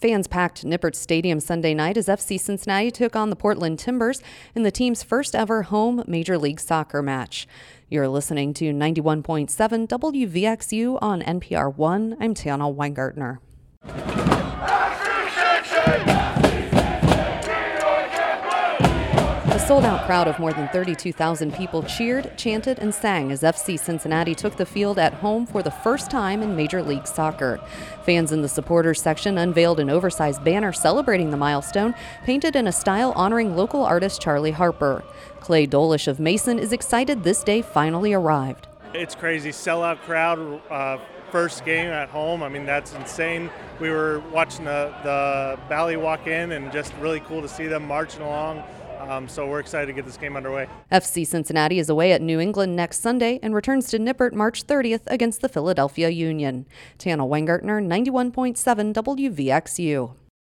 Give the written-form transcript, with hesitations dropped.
Fans packed Nippert Stadium Sunday night as FC Cincinnati took on the Portland Timbers in the team's first ever home Major League Soccer match. You're listening to 91.7 WVXU on NPR 1. I'm Tiana Weingartner. A sold-out crowd of more than 32,000 people cheered, chanted, and sang as FC Cincinnati took the field at home for the first time in Major League Soccer. Fans in the supporters section unveiled an oversized banner celebrating the milestone, painted in a style honoring local artist Charlie Harper. Clay Dolish of Mason is excited this day finally arrived. It's crazy, sellout crowd, first game at home. I mean, that's insane. We were watching the Valley walk in, and just really cool to see them marching along. So we're excited to get this game underway. FC Cincinnati is away at New England next Sunday and returns to Nippert March 30th against the Philadelphia Union. Tiana Weingartner, 91.7 WVXU.